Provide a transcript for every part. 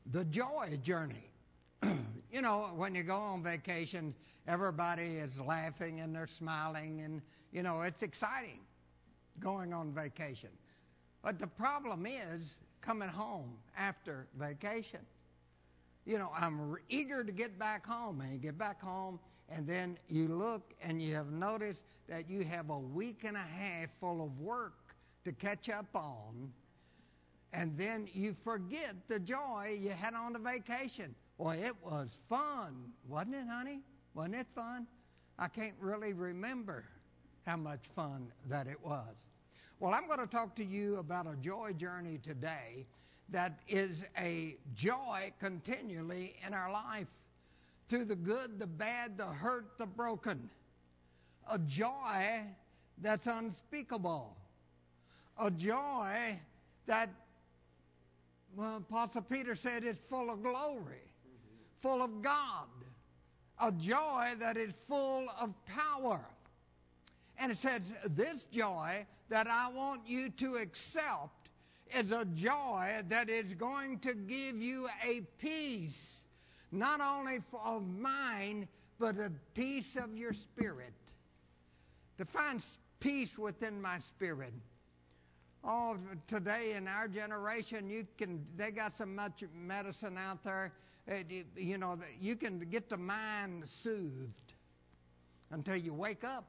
the joy journey. You know, when you go on vacation, everybody is laughing and they're smiling and, you know, it's exciting going on vacation. But the problem is coming home after vacation. You know, I'm eager to get back home, and you get back home and then you look and you have noticed that you have a week and a half full of work to catch up on, and then you forget the joy you had on the vacation. Boy, it was fun, wasn't it, honey? Wasn't it fun? I can't really remember how much fun that it was. Well, I'm going to talk to you about a joy journey today that is a joy continually in our life, through the good, the bad, the hurt, the broken. A joy that's unspeakable. A joy that, well, Apostle Peter said it's full of glory, full of God. A joy that is full of power. And it says, this joy that I want you to accept is a joy that is going to give you a peace, not only of mind, but a peace of your spirit. To find peace within my spirit. Oh, today in our generation, they got so much medicine out there, you know, that you can get the mind soothed until you wake up.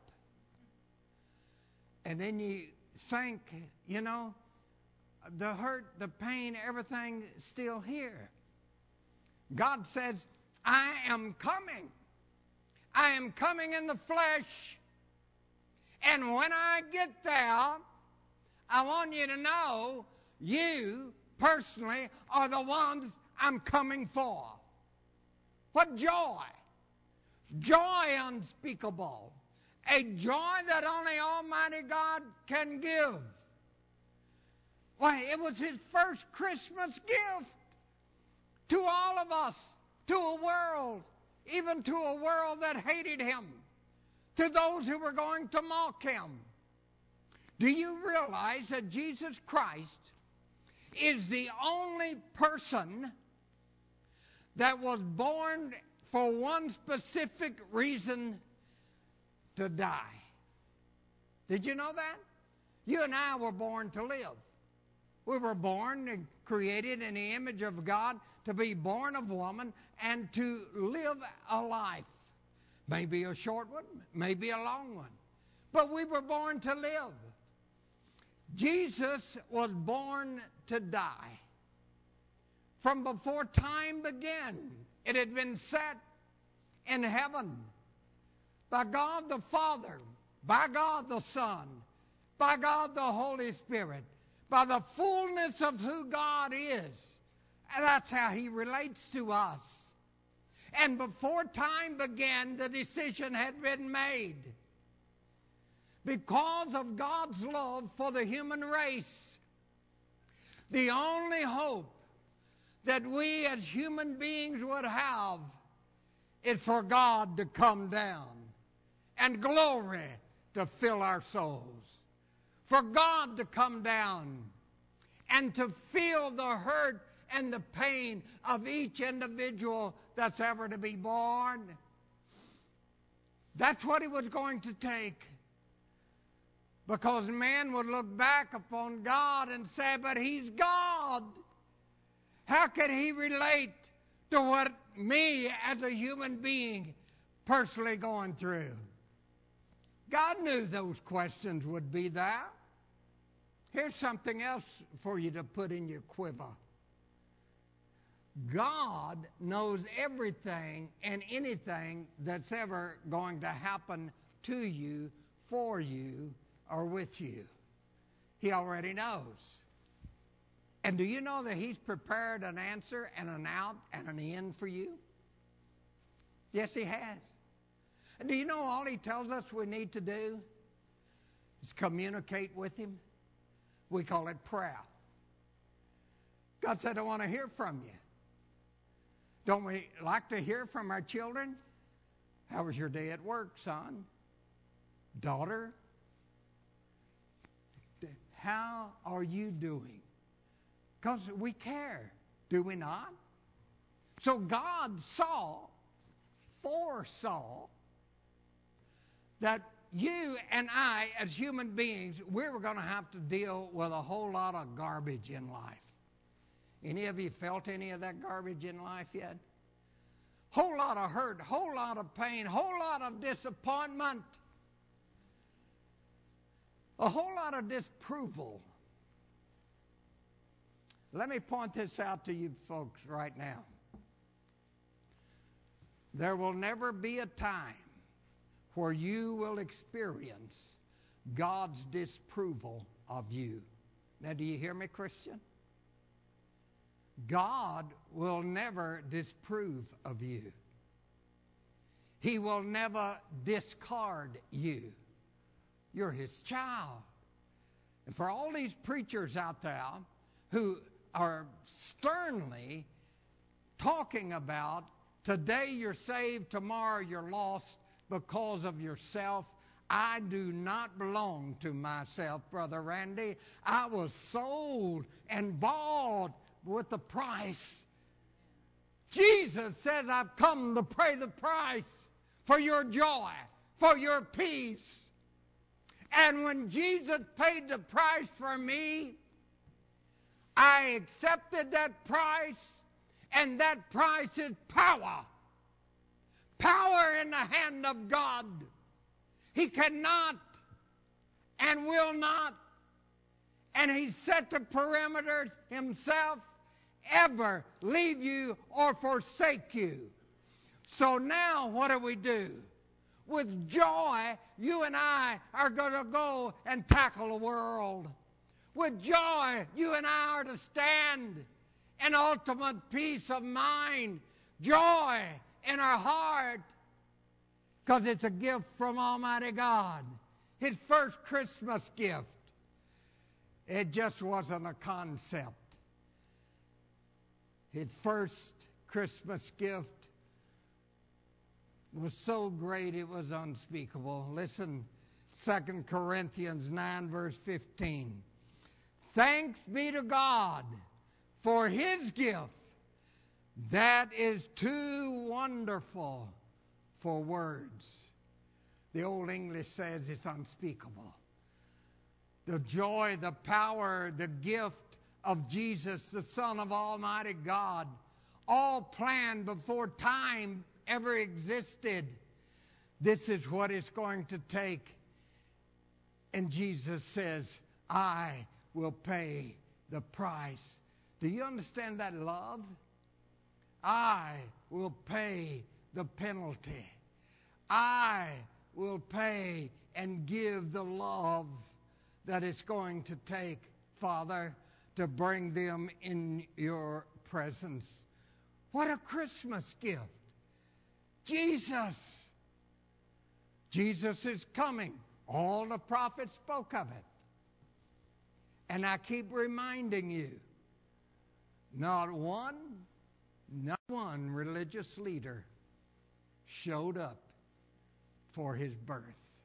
And then you think, you know, the hurt, the pain, everything is still here. God says, I am coming. I am coming in the flesh. And when I get there, I want you to know you personally are the ones I'm coming for. What joy? Joy unspeakable. A joy that only Almighty God can give. Why, it was his first Christmas gift to all of us, to a world, even to a world that hated him, to those who were going to mock him. Do you realize that Jesus Christ is the only person that was born for one specific reason, to die? Did you know that? You and I were born to live. We were born and created in the image of God to be born of woman and to live a life. Maybe a short one, maybe a long one. But we were born to live. Jesus was born to die. From before time began, it had been set in heaven by God the Father, by God the Son, by God the Holy Spirit, by the fullness of who God is. And that's how he relates to us. And before time began, the decision had been made. Because of God's love for the human race, the only hope that we as human beings would have is for God to come down and glory to fill our souls. For God to come down and to feel the hurt and the pain of each individual that's ever to be born. That's what it was going to take. Because man would look back upon God and say, but he's God. How could he relate to what me as a human being personally going through? God knew those questions would be there. Here's something else for you to put in your quiver. God knows everything and anything that's ever going to happen to you, for you, or with you. He already knows. And do you know that he's prepared an answer and an out and an end for you? Yes, he has. And do you know all he tells us we need to do is communicate with him? We call it prayer. God said, I want to hear from you. Don't we like to hear from our children? How was your day at work, son? Daughter? How are you doing? Because we care, do we not? So God foresaw that you and I, as human beings, we were going to have to deal with a whole lot of garbage in life. Any of you felt any of that garbage in life yet? Whole lot of hurt, whole lot of pain, whole lot of disappointment, a whole lot of disapproval. Let me point this out to you folks right now. There will never be a time where you will experience God's disapproval of you. Now, do you hear me, Christian? God will never disapprove of you. He will never discard you. You're His child. And for all these preachers out there who are sternly talking about today you're saved, tomorrow you're lost because of yourself, I do not belong to myself, Brother Randy. I was sold and bought with the price. Jesus says, I've come to pay the price for your joy, for your peace. And when Jesus paid the price for me, I accepted that price, and that price is power. Power in the hand of God. He cannot and will not, and He set the parameters Himself, ever leave you or forsake you. So now what do? With joy, you and I are going to go and tackle the world. With joy, you and I are to stand in ultimate peace of mind, joy in our heart, because it's a gift from Almighty God. His first Christmas gift. It just wasn't a concept. His first Christmas gift was so great it was unspeakable. Listen, 2 Corinthians 9 verse 15. Thanks be to God for His gift that is too wonderful for words. The Old English says it's unspeakable. The joy, the power, the gift of Jesus, the Son of Almighty God, all planned before time ever existed. This is what it's going to take. And Jesus says, I will pay the price. Do you understand that love? I will pay the penalty. I will pay and give the love that it's going to take, Father, to bring them in your presence. What a Christmas gift. Jesus. Jesus is coming. All the prophets spoke of it. And I keep reminding you, not one religious leader showed up for his birth.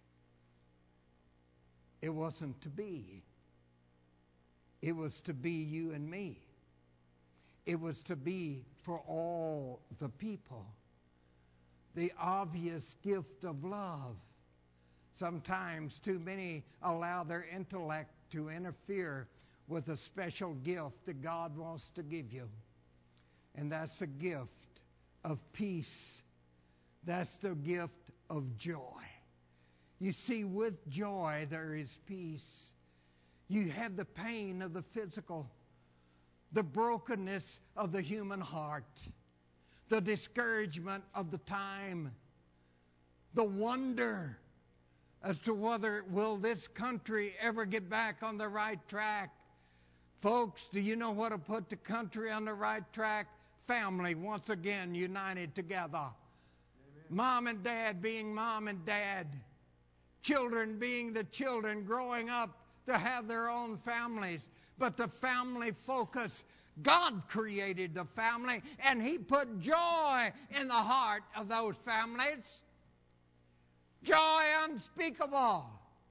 It wasn't to be. It was to be you and me. It was to be for all the people. The obvious gift of love. Sometimes too many allow their intellect to interfere with a special gift that God wants to give you. And that's the gift of peace. That's the gift of joy. You see, with joy there is peace. You have the pain of the physical, the brokenness of the human heart, the discouragement of the time, the wonder as to whether will this country ever get back on the right track. Folks, do you know what will put the country on the right track? Family, once again, united together. Amen. Mom and dad being mom and dad. Children being the children growing up to have their own families. But the family focus, God created the family, and He put joy in the heart of those families. Joy unspeakable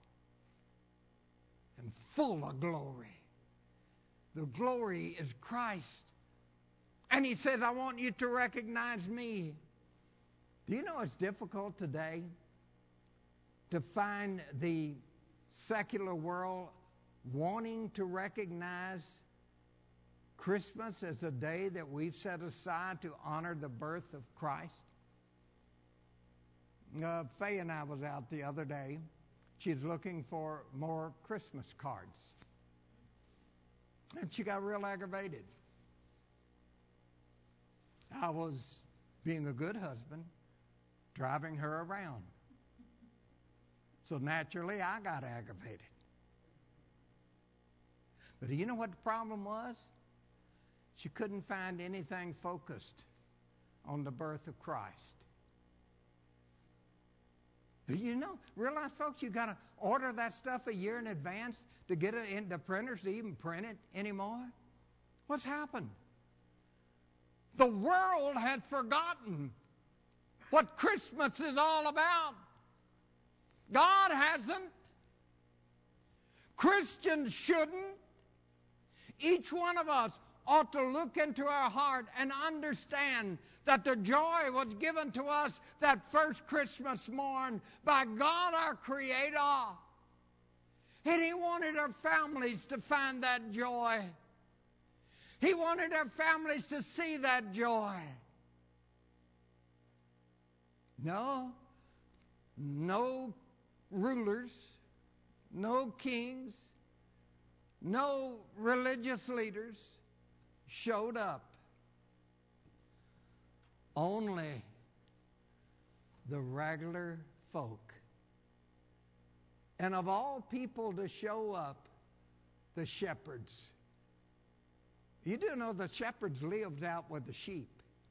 and full of glory. The glory is Christ. And he says, I want you to recognize me. Do you know it's difficult today to find the secular world wanting to recognize Christmas as a day that we've set aside to honor the birth of Christ? Faye and I was out the other day. She's looking for more Christmas cards. And she got real aggravated. I was, being a good husband, driving her around. So naturally, I got aggravated. But do you know what the problem was? She couldn't find anything focused on the birth of Christ. Do you know, realize, folks, you got to order that stuff a year in advance to get it in the printers to even print it anymore? What's happened? The world had forgotten what Christmas is all about. God hasn't. Christians shouldn't. Each one of us ought to look into our heart and understand that the joy was given to us that first Christmas morn by God our Creator. And He wanted our families to find that joy. He wanted our families to see that joy. No rulers, no kings, no religious leaders showed up. Only the regular folk. And of all people to show up, the shepherds. You do know the shepherds lived out with the sheep.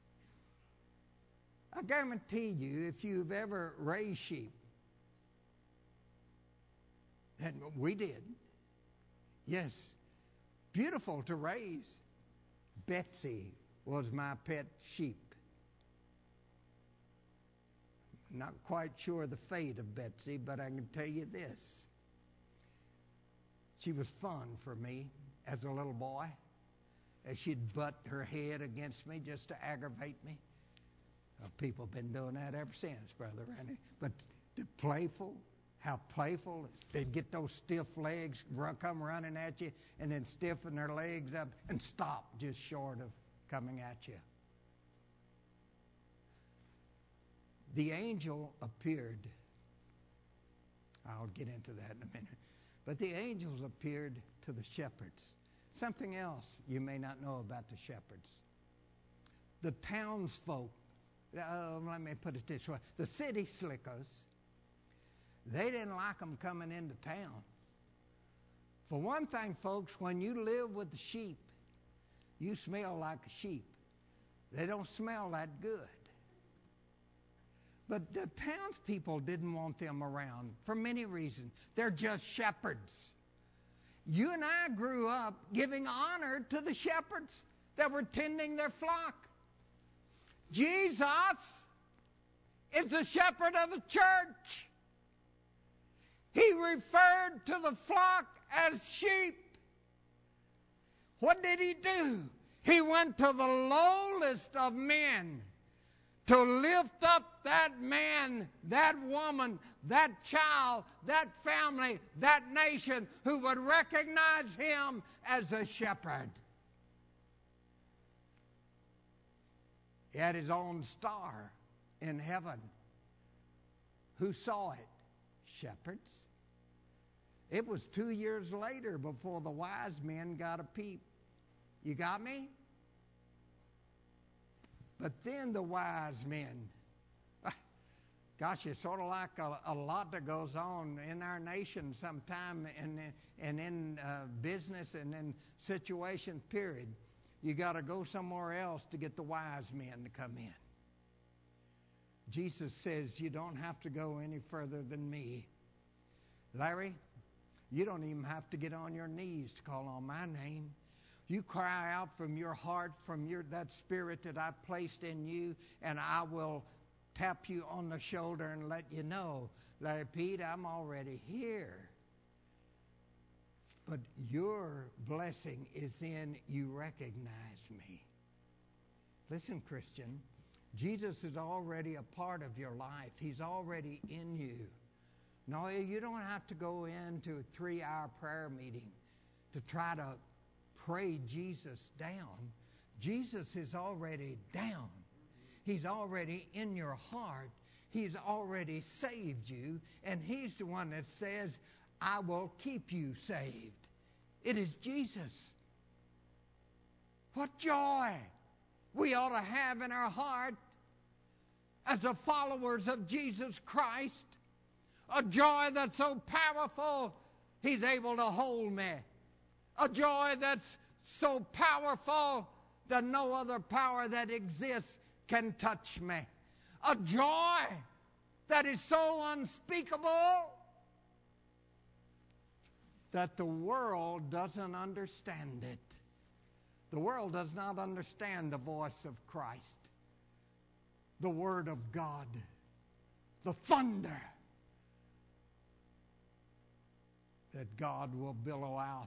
I guarantee you, if you've ever raised sheep, and we did, yes, beautiful to raise. Betsy was my pet sheep. Not quite sure the fate of Betsy, but I can tell you this. She was fun for me as a little boy, as she'd butt her head against me just to aggravate me. People have been doing that ever since, Brother Randy. But playful, how playful. They'd get those stiff legs, come running at you, and then stiffen their legs up and stop just short of coming at you. The angel appeared. I'll get into that in a minute. But the angels appeared to the shepherds. Something else you may not know about the shepherds. The townsfolk, let me put it this way. The city slickers, they didn't like them coming into town. For one thing, folks, when you live with the sheep, you smell like a sheep. They don't smell that good. But the townspeople didn't want them around for many reasons. They're just shepherds. You and I grew up giving honor to the shepherds that were tending their flock. Jesus is the shepherd of the church. He referred to the flock as sheep. What did he do? He went to the lowest of men to lift up that man, that woman, that child, that family, that nation who would recognize him as a shepherd. He had his own star in heaven. Who saw it? Shepherds. It was 2 years later before the wise men got a peep. You got me? But then the wise men, gosh, it's sort of like a lot that goes on in our nation sometime and in business and in situations, period. You got to go somewhere else to get the wise men to come in. Jesus says, you don't have to go any further than me. Larry, you don't even have to get on your knees to call on my name. You cry out from your heart, from that spirit that I've placed in you, and I will tap you on the shoulder and let you know, Larry Pete, I'm already here. But your blessing is in you recognize me. Listen, Christian, Jesus is already a part of your life. He's already in you. No, you don't have to go into a 3-hour prayer meeting to try to pray Jesus down. Jesus is already down. He's already in your heart. He's already saved you, and He's the one that says, I will keep you saved. It is Jesus. What joy we ought to have in our heart as the followers of Jesus Christ. A joy that's so powerful, He's able to hold me. A joy that's so powerful that no other power that exists can touch me. A joy that is so unspeakable that the world doesn't understand it. The world does not understand the voice of Christ, the Word of God, the thunder that God will billow out.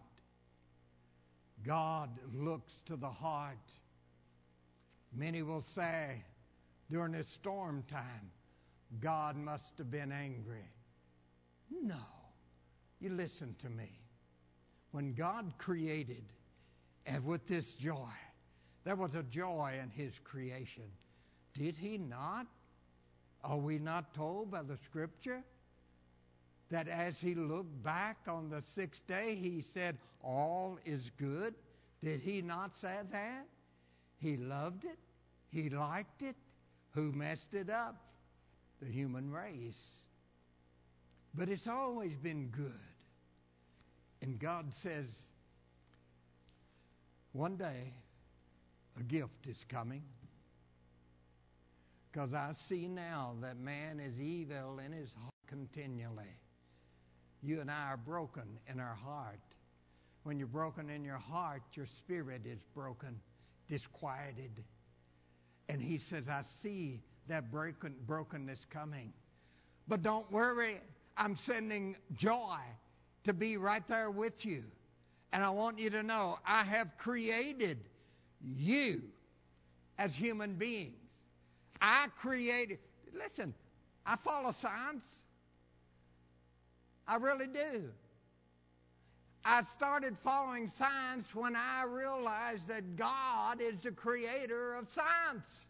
God looks to the heart. Many will say during this storm time, God must have been angry. No. You listen to me. When God created, and with this joy, there was a joy in His creation. Did He not? Are we not told by the Scripture that as He looked back on the 6th day, He said, all is good? Did He not say that? He loved it. He liked it. Who messed it up? The human race. But it's always been good. And God says, one day, a gift is coming. Because I see now that man is evil in his heart continually. You and I are broken in our heart. When you're broken in your heart, your spirit is broken, disquieted. And He says, I see that brokenness coming. But don't worry, I'm sending joy to be right there with you. And I want you to know, I have created you as human beings. I created, listen, I follow science. I really do. I started following science when I realized that God is the creator of science.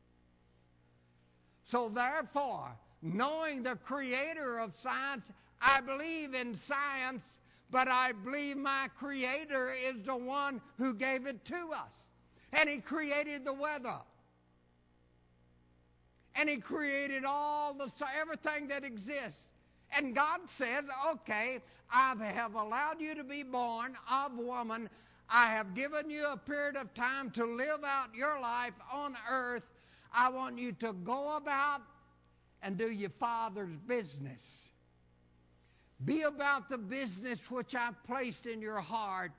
So therefore, knowing the creator of science, I believe in science, but I believe my creator is the one who gave it to us. And He created the weather. And He created everything that exists. And God says, okay, I have allowed you to be born of woman. I have given you a period of time to live out your life on earth. I want you to go about and do your Father's business. Be about the business which I've placed in your heart.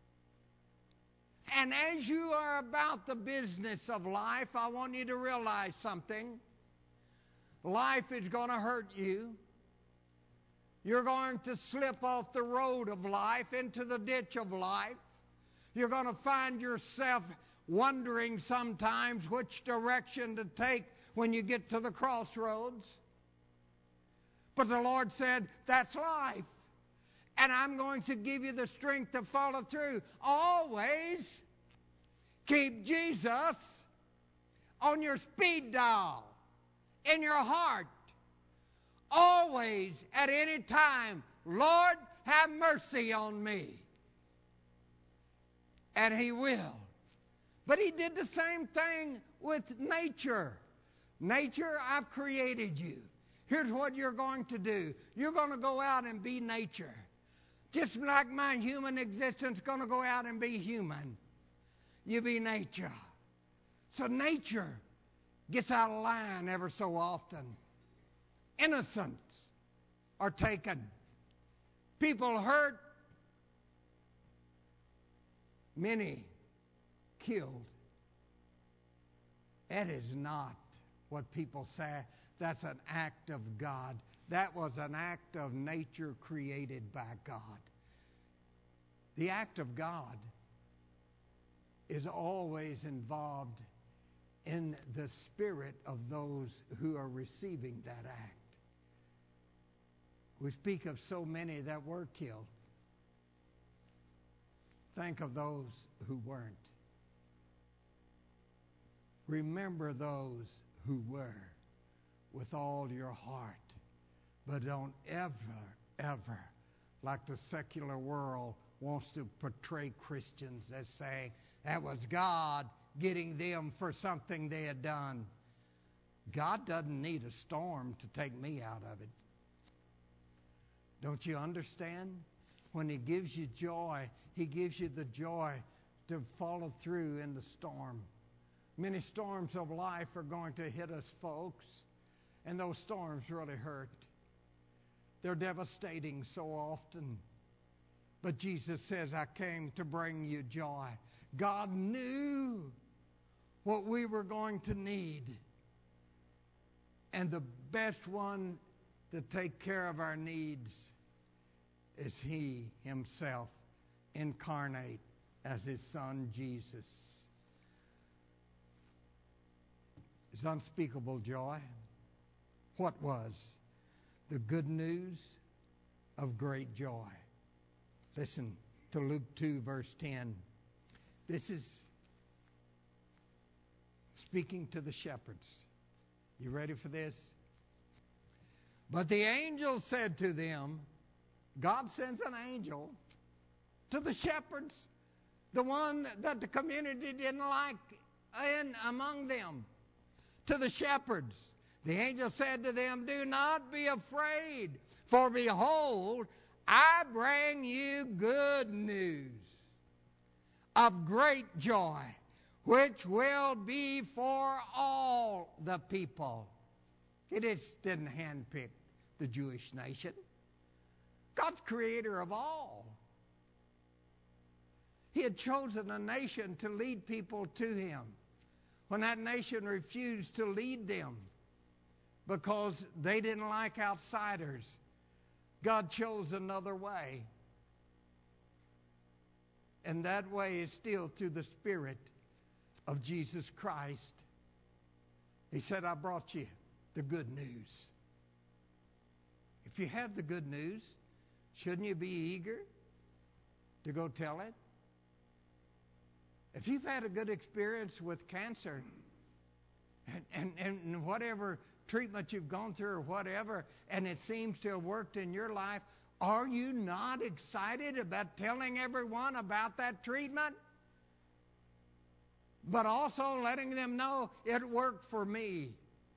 And as you are about the business of life, I want you to realize something. Life is going to hurt you. You're going to slip off the road of life into the ditch of life. You're going to find yourself wondering sometimes which direction to take when you get to the crossroads. But the Lord said, that's life. And I'm going to give you the strength to follow through. Always keep Jesus on your speed dial, in your heart. Always, at any time, Lord, have mercy on me. And He will. But He did the same thing with nature. Nature, I've created you. Here's what you're going to do. You're going to go out and be nature. Just like my human existence is going to go out and be human. You be nature. So nature gets out of line ever so often. Innocents are taken. People hurt. Many killed. That is not what people say. That's an act of God. That was an act of nature created by God. The act of God is always involved in the spirit of those who are receiving that act. We speak of so many that were killed. Think of those who weren't. Remember those who were with all your heart. But don't ever, like the secular world wants to portray Christians as saying, that was God getting them for something they had done. God doesn't need a storm to take me out of it. Don't you understand? When He gives you joy, He gives you the joy to follow through in the storm. Many storms of life are going to hit us, folks, and those storms really hurt. They're devastating so often. But Jesus says, I came to bring you joy. God knew what we were going to need. And the best one to take care of our needs is He Himself incarnate as His Son Jesus. It's unspeakable joy. What was? The good news of great joy. Listen to Luke 2, verse 10. This is speaking to the shepherds. You ready for this? But the angel said to them, God sends an angel to the shepherds, the one that the community didn't like in among them, to the shepherds. The angel said to them, do not be afraid, for behold, I bring you good news of great joy, which will be for all the people. He just didn't handpick the Jewish nation. God's creator of all. He had chosen a nation to lead people to Him. When that nation refused to lead them because they didn't like outsiders, God chose another way. And that way is still through the Spirit of Jesus Christ. He said, I brought you the good news. If you have the good news, shouldn't you be eager to go tell it? If you've had a good experience with cancer and whatever treatment you've gone through or whatever, and it seems to have worked in your life, are you not excited about telling everyone about that treatment? But also letting them know it worked for me.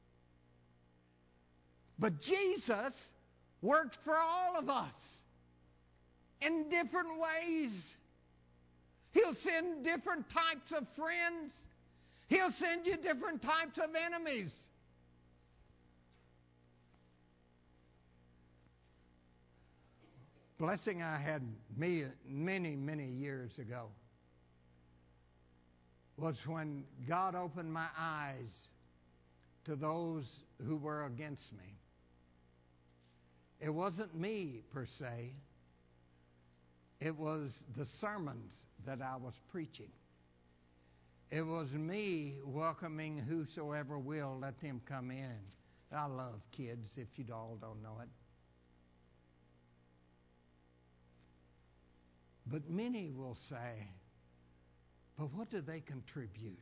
But Jesus worked for all of us in different ways. He'll send different types of friends. He'll send you different types of enemies. Blessing I had many years ago was when God opened my eyes to those who were against me. It wasn't me per se. It was the sermons that I was preaching. It was me welcoming whosoever will, let them come in. I love kids, if you all don't know it. But many will say, but what do they contribute?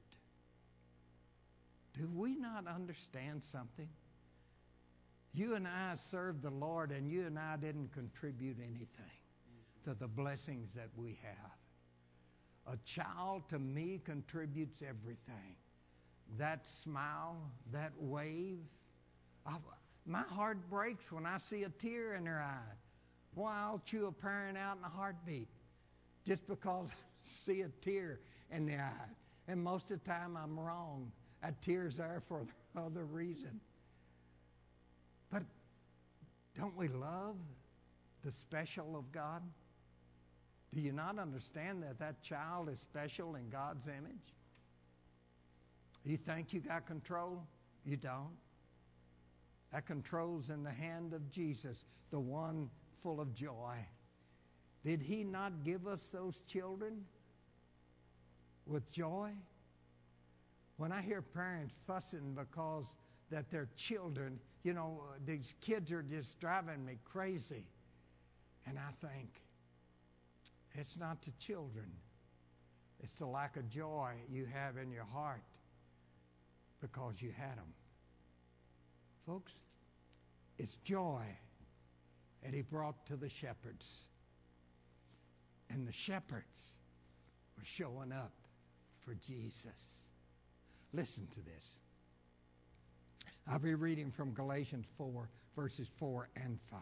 Do we not understand something? You and I serve the Lord, and you and I didn't contribute anything to the blessings that we have. A child to me contributes everything. That smile, that wave. My heart breaks when I see a tear in their eye. Well, I'll chew a parent out in a heartbeat just because I see a tear in the eye. And most of the time I'm wrong. That tear's there for other reason. But don't we love the special of God? Do you not understand that that child is special in God's image? You think you got control? You don't. That control's in the hand of Jesus, the one full of joy. Did He not give us those children with joy? When I hear parents fussing because that their children, these kids are just driving me crazy. And I think, it's not the children. It's the lack of joy you have in your heart because you had them. Folks, it's joy that he brought to the shepherds. And the shepherds were showing up for Jesus. Listen to this. I'll be reading from Galatians 4, verses 4 and 5.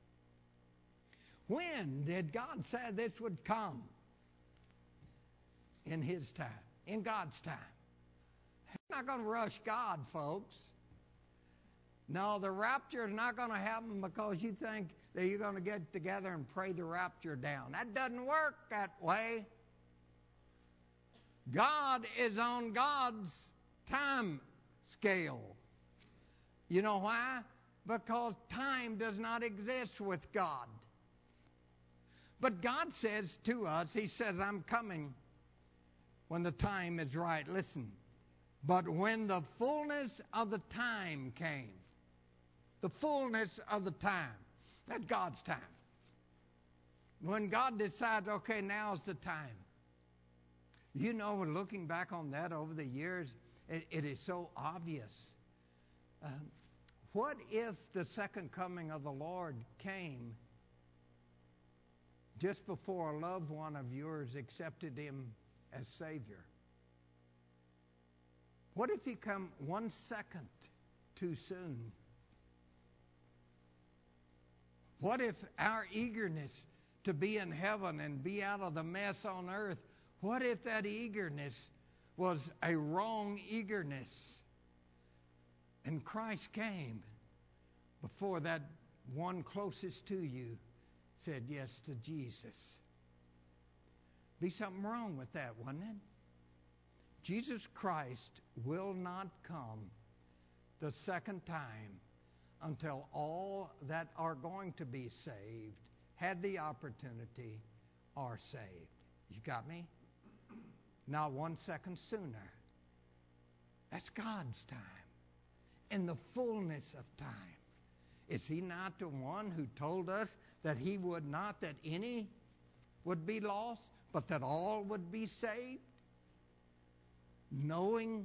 When did God say this would come? In his time, in God's time. You're not going to rush God, folks. No, the rapture is not going to happen because you think that you're going to get together and pray the rapture down. That doesn't work that way. God is on God's time scale. You know why? Because time does not exist with God. But God says to us, he says, I'm coming when the time is right. Listen. But when the fullness of the time came, the fullness of the time, that's God's time. When God decides, okay, now's the time. Looking back on that over the years, it is so obvious. What if the second coming of the Lord came just before a loved one of yours accepted him as Savior? What if he come 1 second too soon? What if our eagerness to be in heaven and be out of the mess on earth, what if that eagerness was a wrong eagerness? And Christ came before that one closest to you said yes to Jesus. Be something wrong with that, wouldn't it? Jesus Christ will not come the second time until all that are going to be saved, had the opportunity, are saved. You got me? Not 1 second sooner. That's God's time. In the fullness of time. Is he not the one who told us that he would not that any would be lost, but that all would be saved? Knowing,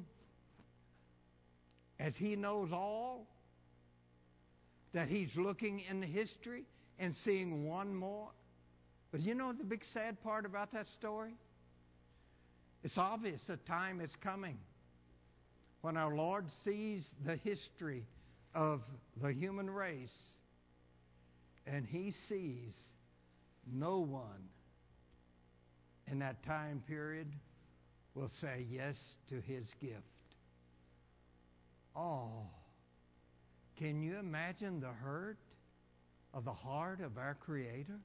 as he knows all, that he's looking in history and seeing one more. But you know the big sad part about that story? It's obvious that time is coming when our Lord sees the history of the human race and he sees no one in that time period will say yes to his gift. Oh, can you imagine the hurt of the heart of our Creator?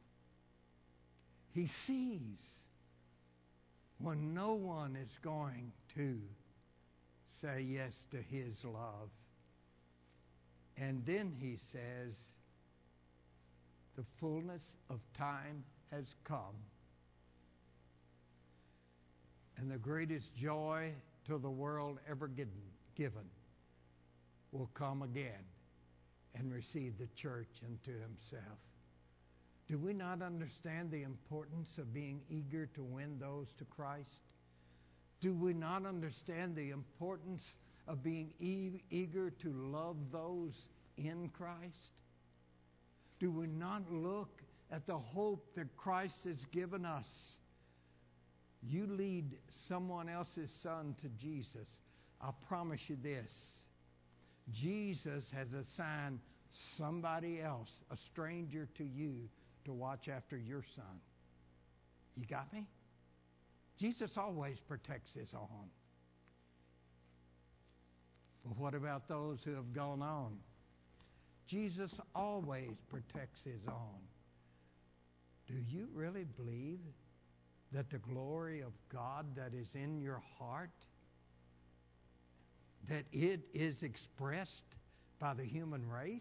He sees when no one is going to say yes to his love. And then he says, the fullness of time has come. And the greatest joy to the world ever given will come again and receive the church into himself. Do we not understand the importance of being eager to win those to Christ? Do we not understand the importance of being eager to love those in Christ? Do we not look at the hope that Christ has given us? You lead someone else's son to Jesus, I'll promise you this. Jesus has assigned somebody else, a stranger to you, to watch after your son. You got me? Jesus always protects his own. But what about those who have gone on? Jesus always protects his own. Do you really believe that the glory of God that is in your heart, that it is expressed by the human race?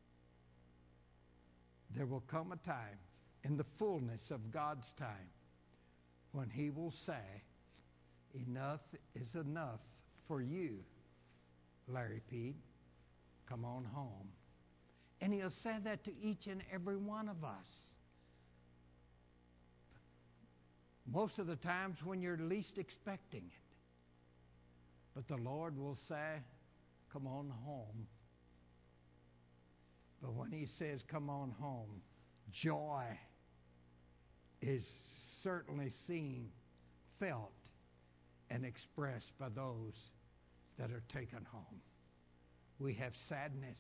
There will come a time in the fullness of God's time when he will say, enough is enough for you, Larry Pete. Come on home. And he'll say that to each and every one of us. Most of the times when you're least expecting it. But the Lord will say, come on home. But when he says, come on home, joy is certainly seen, felt, and expressed by those that are taken home. We have sadness.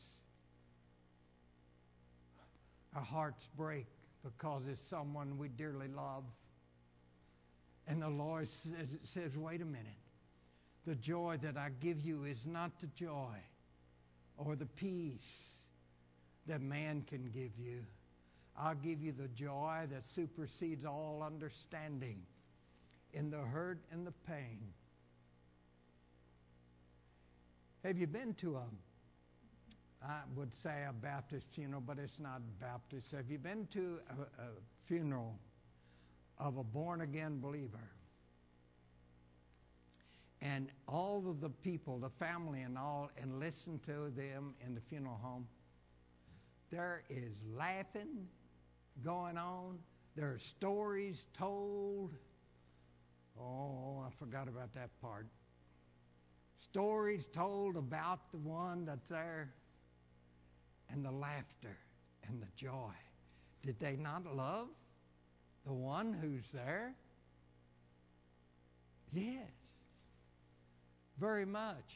Our hearts break because it's someone we dearly love. And the Lord says, wait a minute. The joy that I give you is not the joy or the peace that man can give you. I'll give you the joy that supersedes all understanding in the hurt and the pain. Have you been to I would say a Baptist funeral, but it's not Baptist. Have you been to a funeral of a born-again believer? And all of the people, the family and all, and listen to them in the funeral home. There is laughing going on. There are stories told. Oh, I forgot about that part. Stories told about the one that's there. And the laughter and the joy. Did they not love the one who's there? Yes. Very much.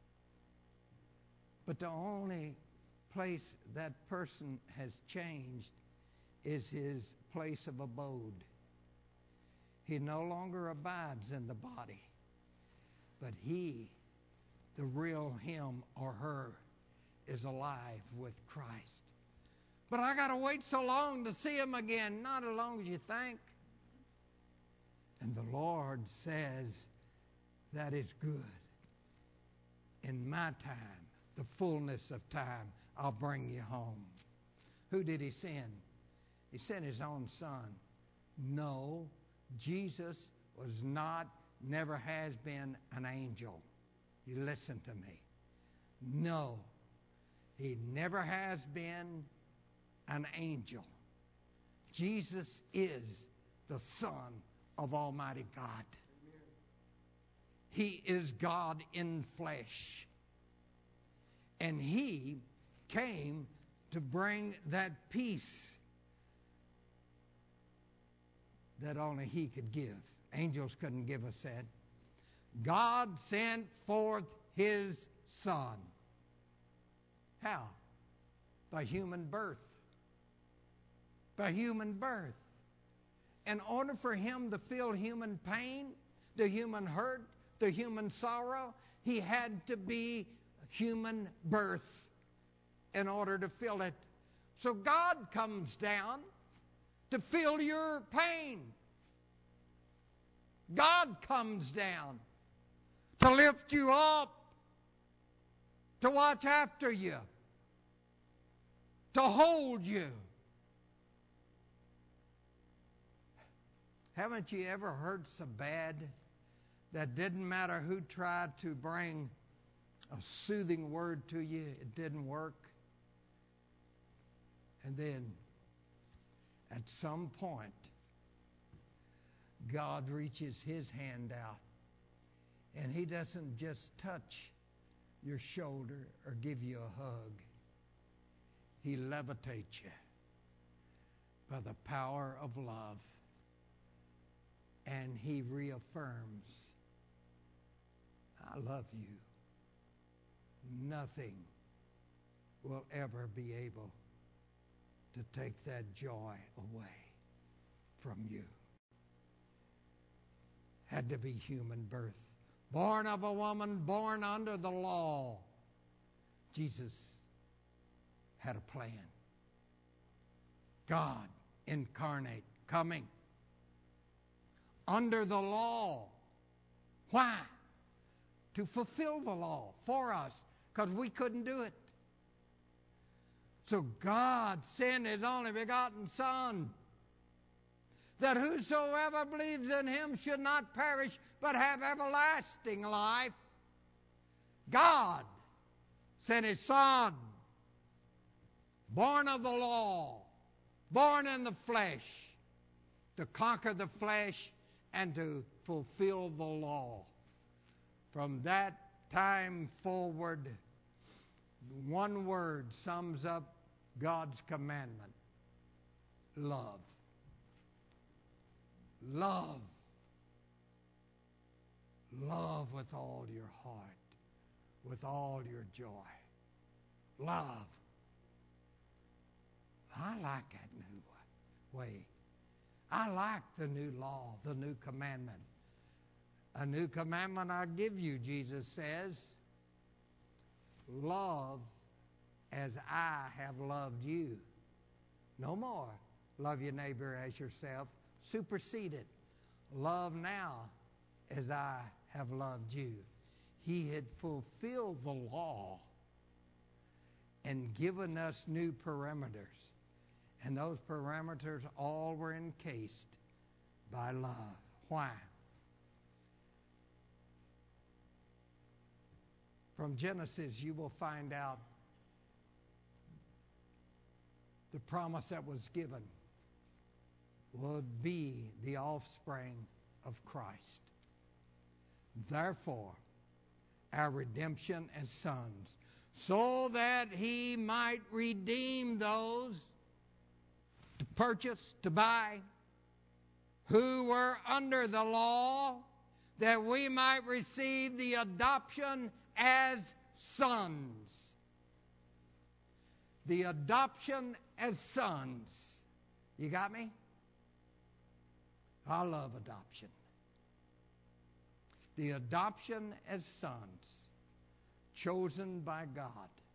But the only place that person has changed is his place of abode. He no longer abides in the body, but he, the real him or her, is alive with Christ. But I got to wait so long to see him again. Not as long as you think. And the Lord says, that is good. In my time, the fullness of time, I'll bring you home. Who did he send? He sent his own son. No, Jesus was not, never has been an angel. You listen to me. No, he never has been an angel. Jesus is the Son of Almighty God. Amen. He is God in flesh. And he came to bring that peace that only he could give. Angels couldn't give us that. God sent forth his Son. How? By human birth. By human birth. In order for him to feel human pain, the human hurt, the human sorrow, he had to be human birth in order to feel it. So God comes down to feel your pain. God comes down to lift you up, to watch after you, to hold you. Haven't you ever heard so bad that didn't matter who tried to bring a soothing word to you, it didn't work? And then at some point, God reaches his hand out, and he doesn't just touch your shoulder or give you a hug. He levitates you by the power of love, and he reaffirms, I love you. Nothing will ever be able to take that joy away from you. Had to be human birth. Born of a woman, born under the law. Jesus had a plan. God incarnate, coming under the law. Why? To fulfill the law for us, because we couldn't do it. So God sent his only begotten Son, that whosoever believes in him should not perish, but have everlasting life. God sent His Son, born of the law, born in the flesh, to conquer the flesh and to fulfill the law. From that time forward, one word sums up God's commandment: love. Love. Love with all your heart, with all your joy. Love. I like that new way. I like the new law, the new commandment. A new commandment I give you, Jesus says. Love as I have loved you. No more. Love your neighbor as yourself. Superseded. Love now as I have loved you. He had fulfilled the law and given us new parameters. And those parameters all were encased by love. Why? From Genesis, you will find out the promise that was given would be the offspring of Christ. Therefore, our redemption as sons, so that He might redeem those to purchase, to buy, who were under the law, that we might receive the adoption as sons. The adoption as sons. You got me? I love adoption. The adoption as sons, chosen by God.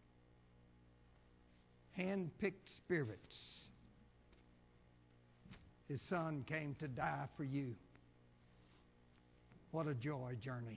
Hand-picked spirits. His Son came to die for you. What a joy journey.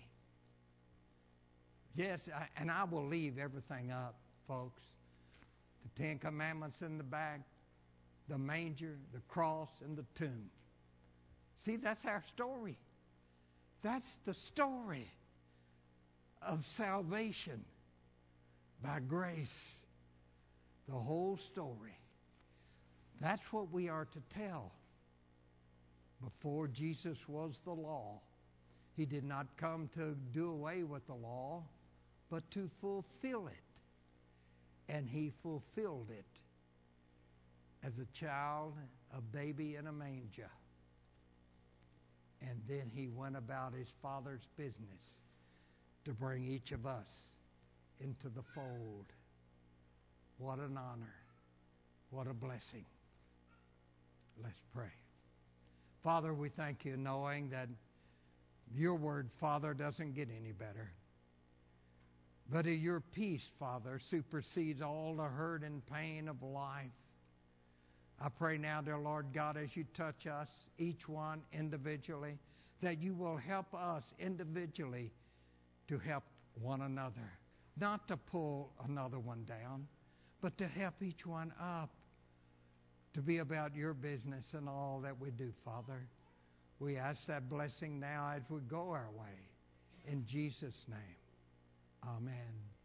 Yes, and I will leave everything up, folks. The Ten Commandments in the back, the manger, the cross, and the tomb. See, that's our story. That's the story of salvation by grace. The whole story. That's what we are to tell. Before Jesus was the law, He did not come to do away with the law, but to fulfill it. And He fulfilled it as a child, a baby in a manger. And then He went about His Father's business to bring each of us into the fold. What an honor. What a blessing. Let's pray. Father, we thank You knowing that Your word, Father, doesn't get any better. But Your peace, Father, supersedes all the hurt and pain of life. I pray now, dear Lord God, as You touch us, each one individually, that You will help us individually to help one another. Not to pull another one down, but to help each one up, to be about Your business in all that we do, Father. We ask that blessing now as we go our way. In Jesus' name, amen.